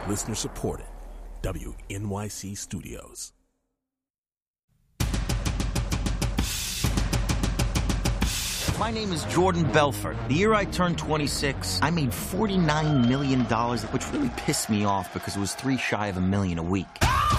Listener supported. WNYC Studios. My name is Jordan Belfort. The year I turned 26, I made $49 million, which really pissed me off because it was $3 shy of $1 million a week.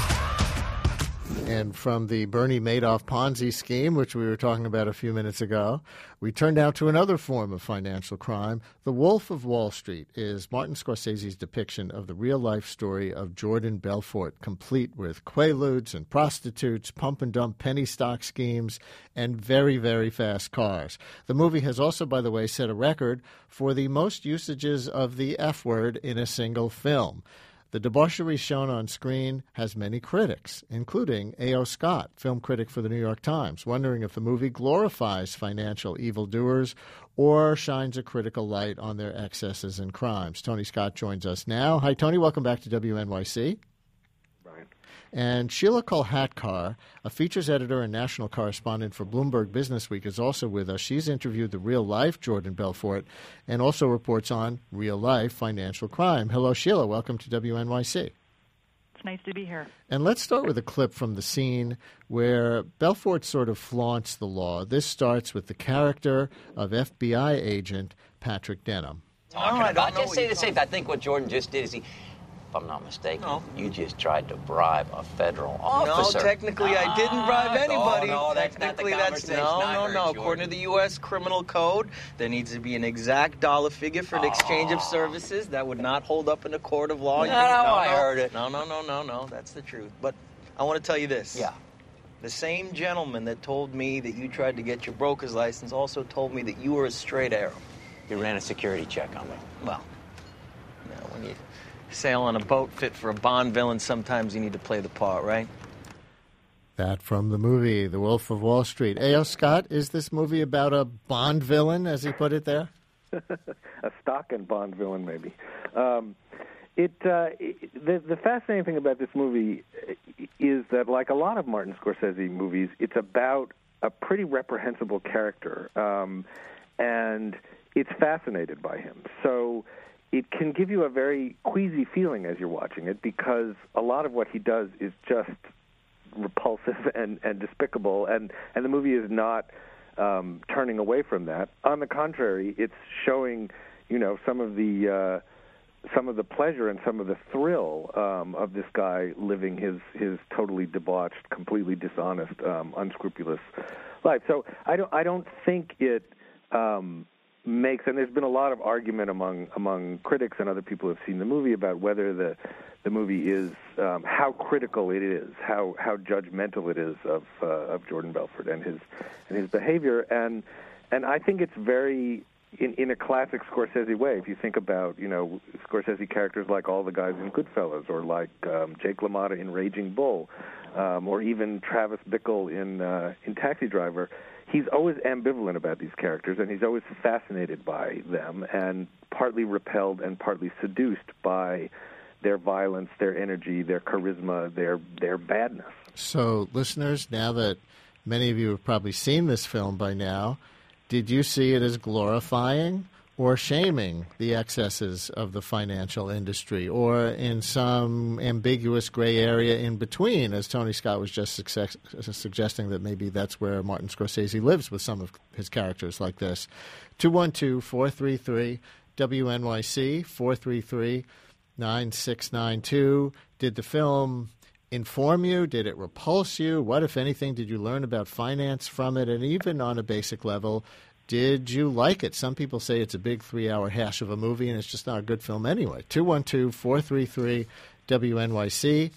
And from the Bernie Madoff Ponzi scheme, which we were talking about a few minutes ago, we turn now to another form of financial crime. The Wolf of Wall Street is Martin Scorsese's depiction of the real-life story of Jordan Belfort, complete with quaaludes and prostitutes, pump-and-dump penny stock schemes, and very, very fast cars. The movie has also, by the way, set a record for the most usages of the F word in a single film. The debauchery shown on screen has many critics, including A.O. Scott, film critic for the New York Times, wondering if the movie glorifies financial evildoers or shines a critical light on their excesses and crimes. Tony Scott joins us now. Hi, Tony. Welcome back to WNYC. Brian. And Sheila Kolhatkar, a features editor and national correspondent for Bloomberg Businessweek, is also with us. She's interviewed the real-life Jordan Belfort and also reports on real-life financial crime. Hello, Sheila. Welcome to WNYC. It's nice to be here. And let's start with a clip from the scene where Belfort sort of flaunts the law. This starts with the character of FBI agent Patrick Denham. I just say the same thing. I think what Jordan just did is if I'm not mistaken, you just tried to bribe a federal officer. No, technically I didn't bribe anybody. No, that's technically, not the conversation I heard, Jordan. According to the U.S. Criminal Code, there needs to be an exact dollar figure for an exchange of services. That would not hold up in a court of law. I heard it. No, that's the truth. But I want to tell you this. Yeah. The same gentleman that told me that you tried to get your broker's license also told me that you were a straight arrow. You ran a security check on me. Well, when you sail on a boat fit for a Bond villain, sometimes you need to play the part, right? That from the movie The Wolf of Wall Street. A.O. Scott, is this movie about a Bond villain, as he put it there? A stock and Bond villain, maybe. The fascinating thing about this movie is that, like a lot of Martin Scorsese movies, it's about a pretty reprehensible character, and it's fascinated by him. So it can give you a very queasy feeling as you're watching it, because a lot of what he does is just repulsive and despicable, and the movie is not turning away from that. On the contrary, it's showing, some of the pleasure and some of the thrill of this guy living his totally debauched, completely dishonest, unscrupulous life. So I don't think it makes, and there's been a lot of argument among critics and other people who have seen the movie about whether the movie is how critical it is, how judgmental it is of Jordan Belfort and his behavior, and I think it's very in a classic Scorsese way. If you think about Scorsese characters like all the guys in Goodfellas, or like Jake LaMotta in Raging Bull, or even Travis Bickle in Taxi Driver. He's always ambivalent about these characters, and he's always fascinated by them, and partly repelled and partly seduced by their violence, their energy, their charisma, their badness. So, listeners, now that many of you have probably seen this film by now, did you see it as glorifying or shaming the excesses of the financial industry, or in some ambiguous gray area in between, as Tony Scott was just suggesting that maybe that's where Martin Scorsese lives with some of his characters like this? 212-433-WNYC, 433-9692. Did the film inform you? Did it repulse you? What, if anything, did you learn about finance from it? And even on a basic level, did you like it? Some people say it's a big 3-hour hash of a movie, and it's just not a good film anyway. 212-433-WNYC,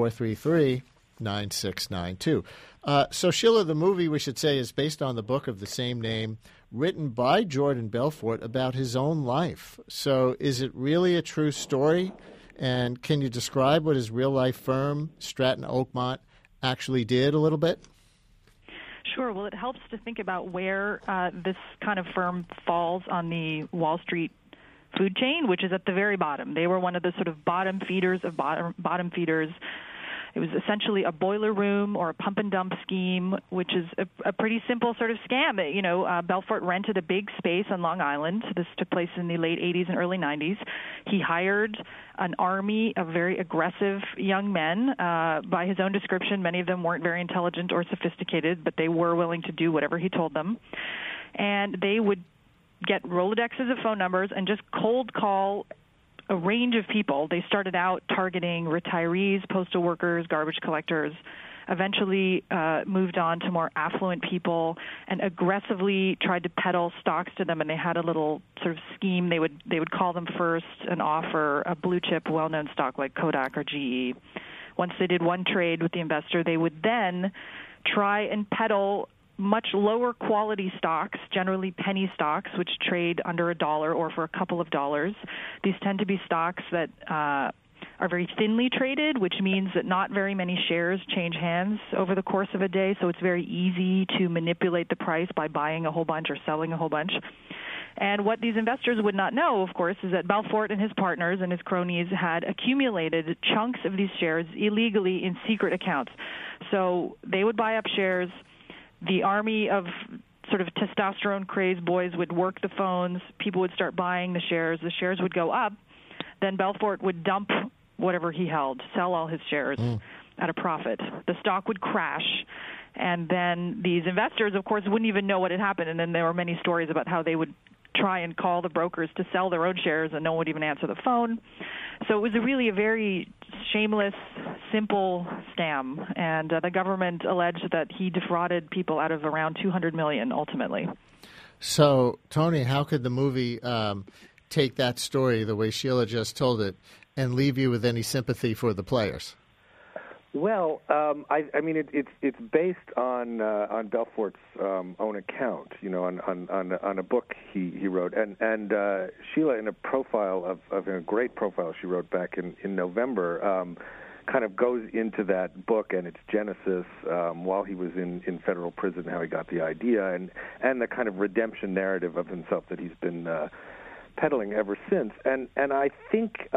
433-9692. So, Sheila, the movie, we should say, is based on the book of the same name, written by Jordan Belfort about his own life. So is it really a true story? And can you describe what his real-life firm, Stratton Oakmont, actually did a little bit? Sure. Well, it helps to think about where this kind of firm falls on the Wall Street food chain, which is at the very bottom. They were one of the sort of bottom feeders of bottom feeders It was essentially a boiler room or a pump and dump scheme, which is a pretty simple sort of scam. Belfort rented a big space on Long Island. This took place in the late 80s and early 90s. He hired an army of very aggressive young men. By his own description, many of them weren't very intelligent or sophisticated, but they were willing to do whatever he told them. And they would get Rolodexes of phone numbers and just cold call a range of people. They started out targeting retirees, postal workers, garbage collectors, eventually moved on to more affluent people and aggressively tried to peddle stocks to them. And they had a little sort of scheme. They would call them first and offer a blue chip, well-known stock like Kodak or GE. Once they did one trade with the investor, they would then try and peddle much lower quality stocks, generally penny stocks, which trade under $1 or for a couple of dollars. These tend to be stocks that are very thinly traded, which means that not very many shares change hands over the course of a day, so it's very easy to manipulate the price by buying a whole bunch or selling a whole bunch. And what these investors would not know, of course, is that Belfort and his partners and his cronies had accumulated chunks of these shares illegally in secret accounts. So they would buy up shares. The army of sort of testosterone-crazed boys would work the phones. People would start buying the shares. The shares would go up. Then Belfort would dump whatever he held, sell all his shares at a profit. The stock would crash. And then these investors, of course, wouldn't even know what had happened. And then there were many stories about how they would try and call the brokers to sell their own shares, and no one would even answer the phone. So it was really a very shameless, simple scam. And the government alleged that he defrauded people out of around $200 million ultimately. So, Tony, how could the movie take that story the way Sheila just told it and leave you with any sympathy for the players? Well, I mean, it's based on Belfort's own account, on a book he wrote, and Sheila, in a profile in a great profile she wrote back in November, kind of goes into that book and its genesis while he was in federal prison, how he got the idea, and the kind of redemption narrative of himself that he's been peddling ever since, and I think.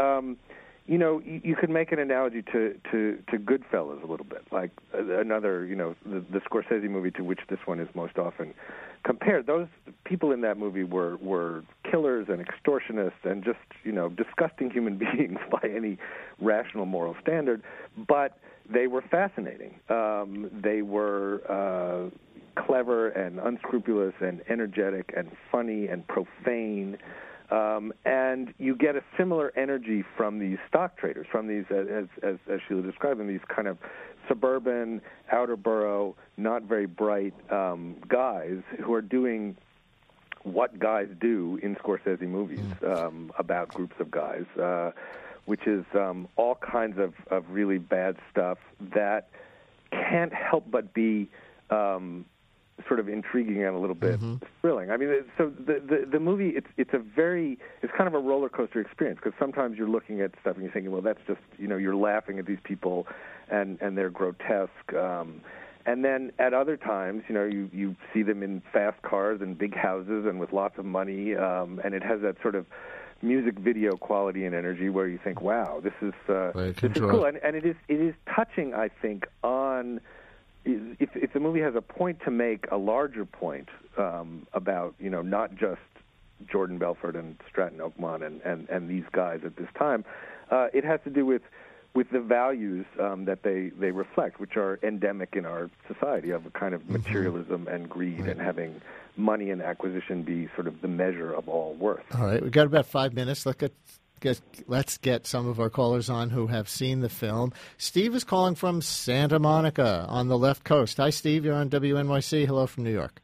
You could make an analogy to Goodfellas a little bit, like another, the Scorsese movie to which this one is most often compared. Those people in that movie were killers and extortionists and just, disgusting human beings by any rational moral standard, but they were fascinating. They were clever and unscrupulous and energetic and funny and profane. And you get a similar energy from these stock traders, from these, as Sheila described them, these kind of suburban, outer borough, not very bright guys who are doing what guys do in Scorsese movies about groups of guys, which is all kinds of really bad stuff that can't help but be sort of intriguing and a little bit thrilling. I mean, so the movie, it's kind of a roller coaster experience, because sometimes you're looking at stuff and you're thinking, well, that's just, you're laughing at these people and they're grotesque. And then at other times, you see them in fast cars and big houses and with lots of money, and it has that sort of music video quality and energy where you think, wow, this is cool. And it is touching, I think, on... If the movie has a point to make, a larger point about, not just Jordan Belfort and Stratton Oakmont and these guys at this time, it has to do with the values that they reflect, which are endemic in our society, of a kind of materialism and greed and having money and acquisition be sort of the measure of all worth. All right, we've got about 5 minutes. Let's get some of our callers on who have seen the film. Steve is calling from Santa Monica on the left coast. Hi, Steve. You're on WNYC. Hello from New York.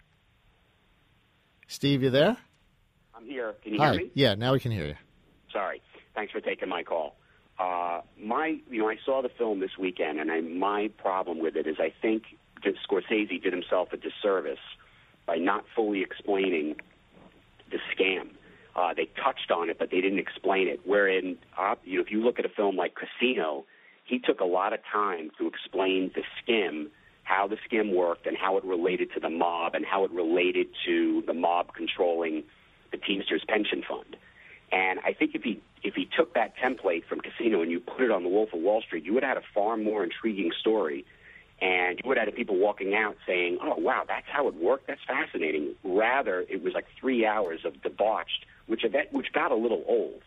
Steve, you there? I'm here. Can you hear me? Yeah, now we can hear you. Sorry. Thanks for taking my call. I saw the film this weekend, and my problem with it is I think that Scorsese did himself a disservice by not fully explaining the scam. They touched on it, but they didn't explain it. Wherein, if you look at a film like Casino, he took a lot of time to explain the skim, how the skim worked, and how it related to the mob, and how it related to the mob controlling the Teamsters pension fund. And I think if he took that template from casino and you put it on The Wolf of Wall Street, you would have had a far more intriguing story. And you would have had people walking out saying, oh, wow, that's how it worked? That's fascinating. Rather, it was like 3 hours of debauched, which got a little old.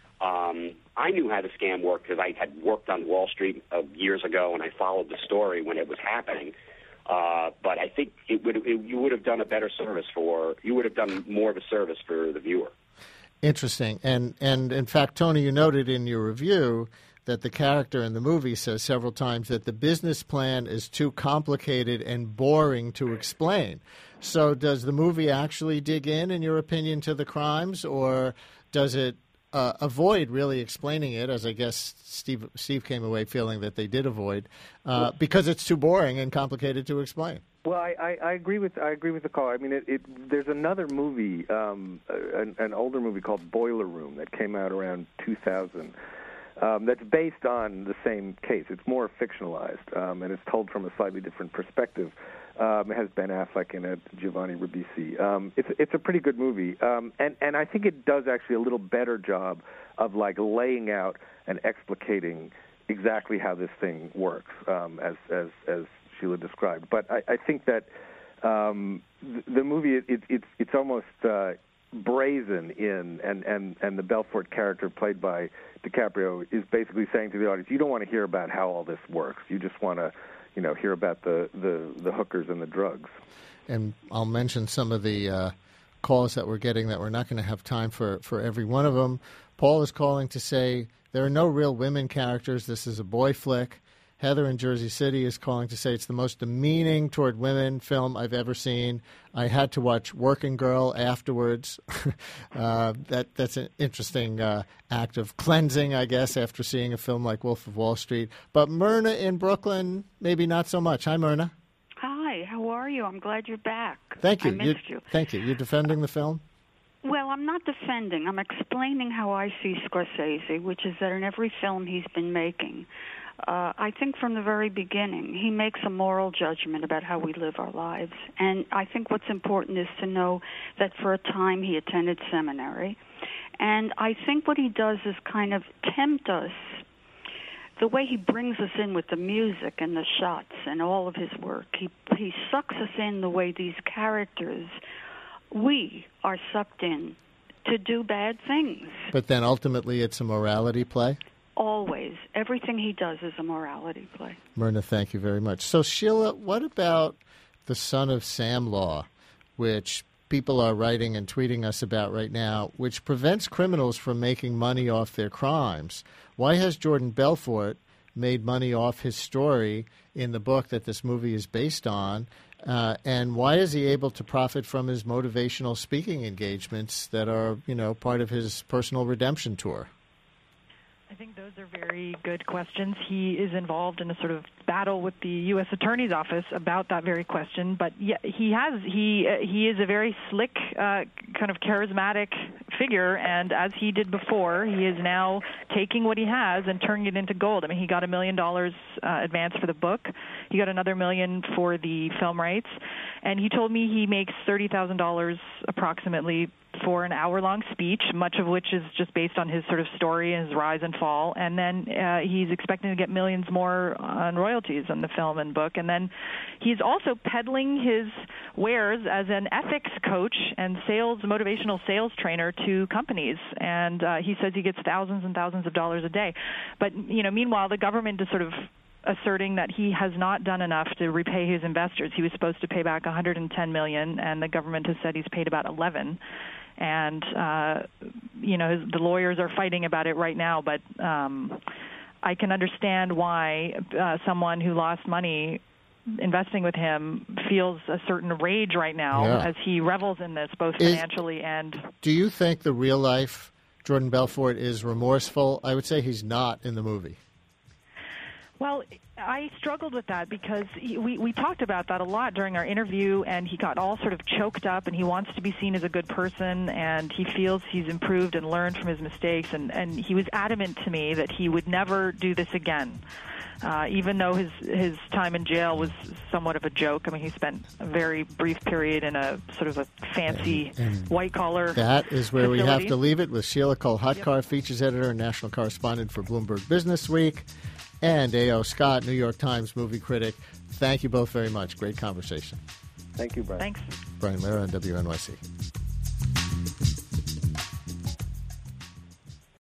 I knew how the scam worked because I had worked on Wall Street years ago, and I followed the story when it was happening. But I think you would have done a better service you would have done more of a service for the viewer. Interesting. And in fact, Tony, you noted in your review that the character in the movie says several times that the business plan is too complicated and boring to explain. So does the movie actually dig in your opinion, to the crimes, or does it avoid really explaining it, as I guess Steve came away feeling that they did avoid, because it's too boring and complicated to explain? Well, I agree with the call. I mean, there's another movie, an older movie called Boiler Room that came out around 2000. That's based on the same case. It's more fictionalized, and it's told from a slightly different perspective. It has Ben Affleck in it, Giovanni Ribisi. It's a pretty good movie, and I think it does actually a little better job of like laying out and explicating exactly how this thing works, as Sheila described. But I think that the movie it's almost brazen in, and the Belfort character played by DiCaprio is basically saying to the audience, you don't want to hear about how all this works. You just want to, hear about the hookers and the drugs. And I'll mention some of the calls that we're getting that we're not going to have time for every one of them. Paul is calling to say there are no real women characters. This is a boy flick. Heather in Jersey City is calling to say it's the most demeaning toward women film I've ever seen. I had to watch Working Girl afterwards. That's an interesting act of cleansing, I guess, after seeing a film like Wolf of Wall Street. But Myrna in Brooklyn, maybe not so much. Hi, Myrna. Hi, how are you? I'm glad you're back. Thank you. I missed you. Thank you. You're defending the film? Well, I'm not defending. I'm explaining how I see Scorsese, which is that in every film he's been making, I think from the very beginning, he makes a moral judgment about how we live our lives. And I think what's important is to know that for a time he attended seminary. And I think what he does is kind of tempt us. The way he brings us in with the music and the shots and all of his work, he sucks us in the way these characters, we are sucked in to do bad things. But then ultimately it's a morality play? Always. Everything he does is a morality play. Myrna, thank you very much. So, Sheila, what about The Son of Sam law, which people are writing and tweeting us about right now, which prevents criminals from making money off their crimes? Why has Jordan Belfort made money off his story in the book that this movie is based on? And why is he able to profit from his motivational speaking engagements that are, part of his personal redemption tour? I think those are very good questions. He is involved in a sort of battle with the U.S. Attorney's Office about that very question. But yeah, he is a very slick, kind of charismatic figure, and as he did before, he is now taking what he has and turning it into gold. I mean, he got $1 million advance for the book. He got another $1 million for the film rights, and he told me he makes $30,000 approximately for an hour-long speech, much of which is just based on his sort of story and his rise and fall. And then he's expecting to get millions more on royalties on the film and book. And then he's also peddling his wares as an ethics coach and motivational sales trainer to companies. And he says he gets thousands and thousands of dollars a day. But, meanwhile, the government is sort of asserting that he has not done enough to repay his investors. He was supposed to pay back $110 million, and the government has said he's paid about $11. And, the lawyers are fighting about it right now, but I can understand why someone who lost money investing with him feels a certain rage right now as he revels in this, both financially and... Do you think the real-life Jordan Belfort is remorseful? I would say he's not in the movie. Well, I struggled with that because we talked about that a lot during our interview, and he got all sort of choked up, and he wants to be seen as a good person, and he feels he's improved and learned from his mistakes, and he was adamant to me that he would never do this again. even though his time in jail was somewhat of a joke. I mean, he spent a very brief period in a sort of a fancy white-collar That is where facility. we have to leave it with Sheila Kolhatkar, features editor and national correspondent for Bloomberg Business Week, and A.O. Scott, New York Times movie critic. Thank you both very much. Great conversation. Thank you, Brian. Thanks. Brian Lehrer on WNYC.